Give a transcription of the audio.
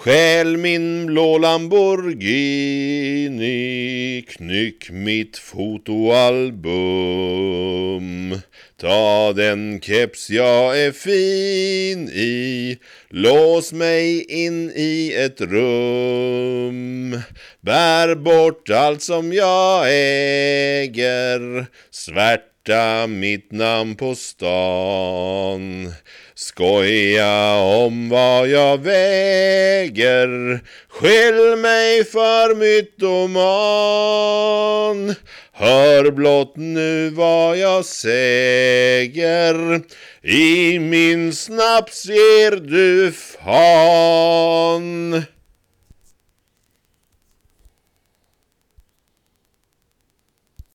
Stjäl min blå Lamborghini, knyck mitt fotoalbum. Ta den keps jag är fin i, lås mig in i ett rum. Bär bort allt som jag äger, svärta mitt namn på stan. Skoja om vad jag väger, skyll mig för mytoman. Hör blott nu vad jag säger, i min snaps ger du fan.